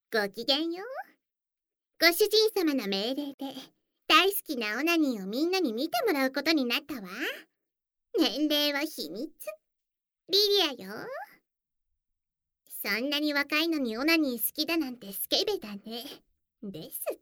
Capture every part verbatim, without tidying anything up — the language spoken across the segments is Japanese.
ごきげんよう。ご主人様の命令で大好きなオナニーをみんなに見てもらうことになったわ。年齢は秘密。リリアよ。そんなに若いのにオナニー好きだなんてスケベだね。ですって？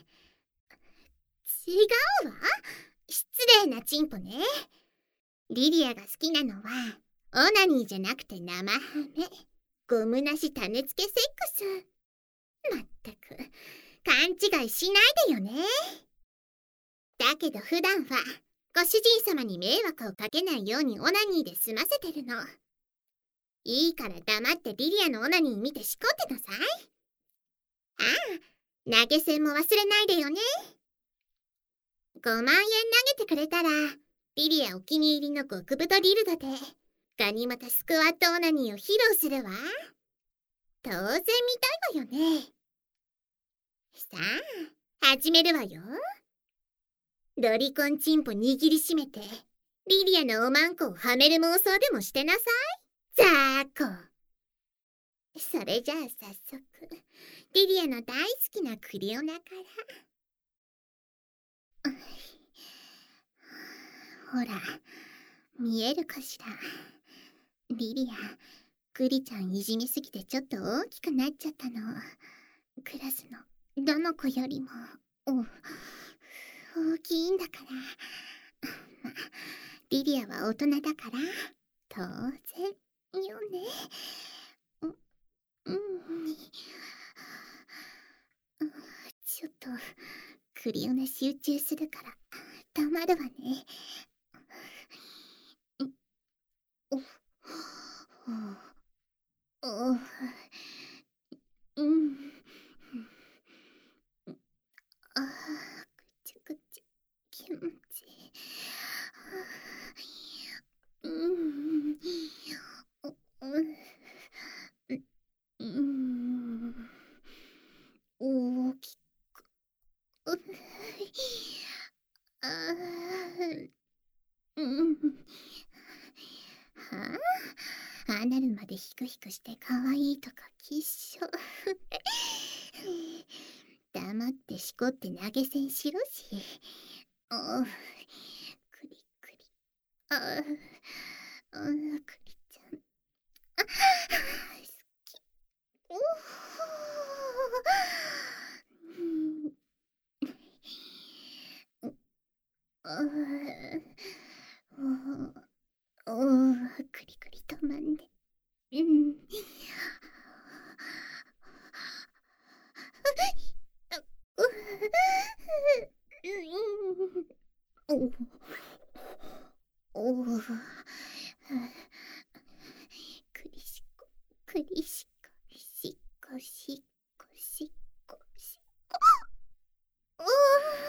違うわ。失礼なチンポね。リリアが好きなのはオナニーじゃなくて生ハメ。ゴムなし種付けセックス。まったく勘違いしないでよね。だけど普段はご主人様に迷惑をかけないようにオナニーで済ませてるの。いいから黙ってリリアのオナニー見てしこってなさい。ああ、投げ銭も忘れないでよね。ごまんえん投げてくれたらリリアお気に入りの極太ディルドでガニ股スクワットオナニーを披露するわ。当然見たいわよね。さあ、始めるわよ。ロリコンチンポ握りしめてリリアのおまんこをはめる妄想でもしてなさい。ザーコ。それじゃあ早速リリアの大好きなクリオナから。ほら見えるかしら。リリア、クリちゃんいじめすぎてちょっと大きくなっちゃったの。クラスのどの子よりも大きいんだから。ま、リリアは大人だから当然よね。う、うん、ちょっとクリオナ集中するから黙るわね。おおおうん。ああ、ぐちゅぐちゅ気持ちいい。うん。うん。大きく。ああ。うん。はあ、ああなるまでヒクヒクして可愛いとかきっしょ。黙ってしこって投げ銭しろし。おう、クリクリ。ああ、ああ、クリちゃん。あ、好き。おお。ああ、おお、クリクリ止まんで。うん。おお、クリシコ、クリシコ、シコシコシコシコ。おお。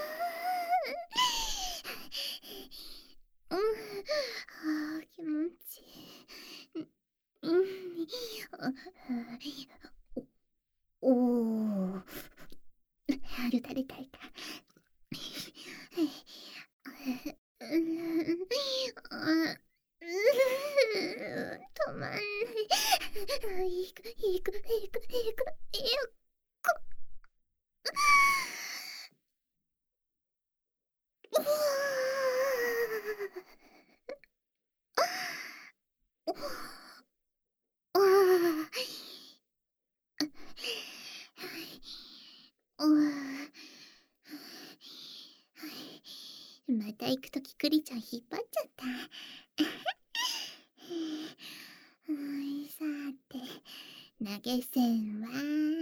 うん、ああ、気持ちいい。うん、おお。るたるたるた。止まんない。いくいくいくいくいく。また行くときクリちゃん引っ張っちゃった。さて投げ銭は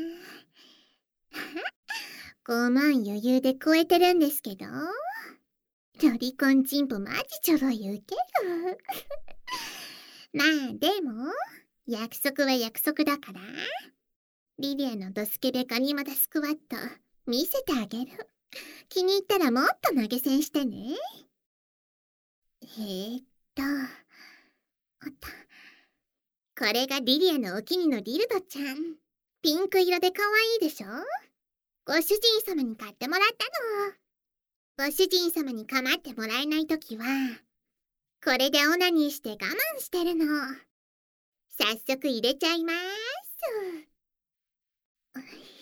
ごまん余裕で超えてるんですけど。ロリコンチンポマジちょろいウケる。まあでも約束は約束だから、リリアのドスケベガニ股スクワット見せてあげる。気に入ったらもっと投げ銭してね。えー、っとおっと、これがリリアのお気に入りのディルドちゃん。ピンク色で可愛いでしょ。ご主人様に買ってもらったの。ご主人様に構ってもらえないときはこれでオナニーして我慢してるの。早速入れちゃいます。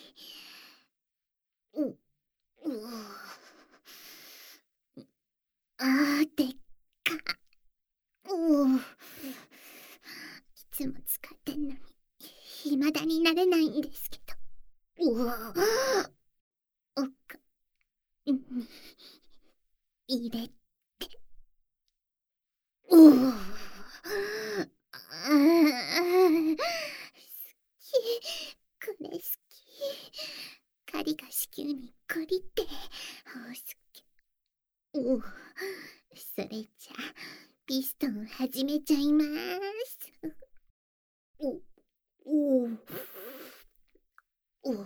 体になれないんですけど。うわ奥に入れて。うわあー好き、これ好き。狩りが子宮にゴリってお好き。おお、それじゃピストン始めちゃいます。おおおお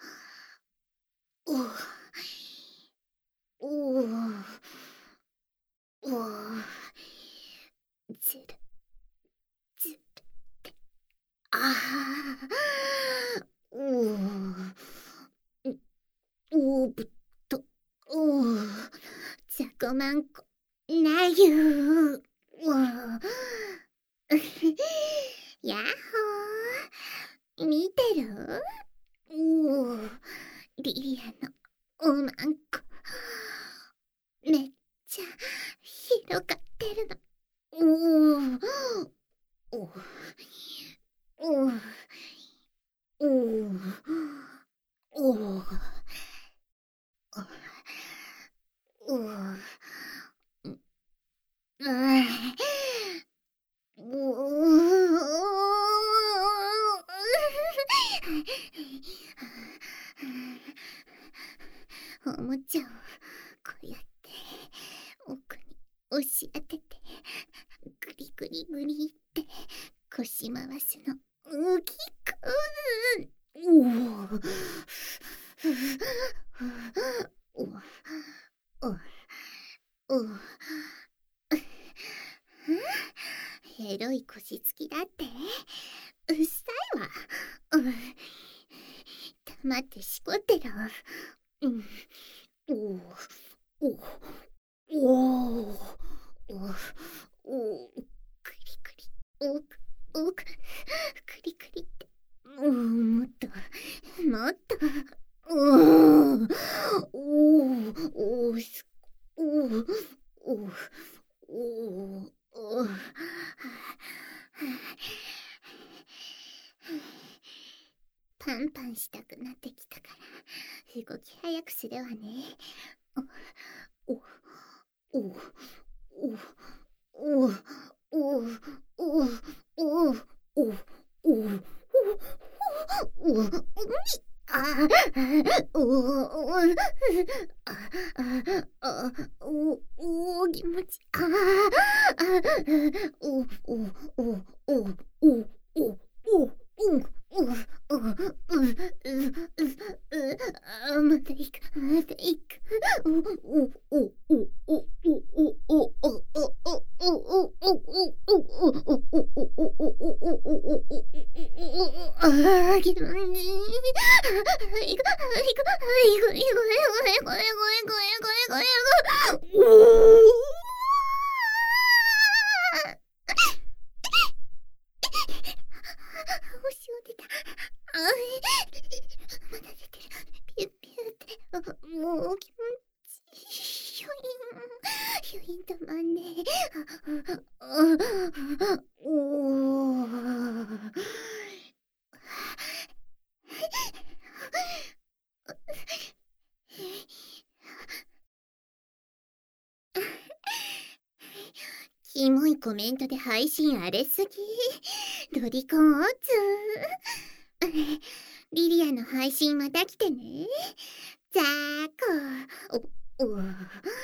おおおずるずるってああおおおぶとおおじゃこまんこなゆおやっほー見てるおおリリアのおまんこめっちゃ広がってるの。おーおーおーおーおーおーあおおもちゃをこうやって奥に押し当ててグリグリグリって腰回すの大きくおおおおおエロい腰つきだってうっさいわ。黙ってしこってろ。うんおおおおおおクリクリおくおくクリクリっておもっともっとおおおおすおおおおパンパンしたくなってきたから動き早くするわね。おおおおおおおおおおおおあおおあおお気持ちあおおおおおおおうん、うん、うん、うん、うん、またいく、またいく。お、お、お、お、お、お、お、お、お、お、お、お、お、お、お、ああ、気分いい。いく、いく、いく、いく、いく、いく、いく、いく、いく、いく、いく、いく、星を出た。あまだ出てる。ピュッピュッって。もう気持ちいい。ヒュイン。ヒュインたまんねえ。おお。キモいコメントで配信荒れすぎ。ロリコンオツ。リリアの配信また来てね。ザーコおお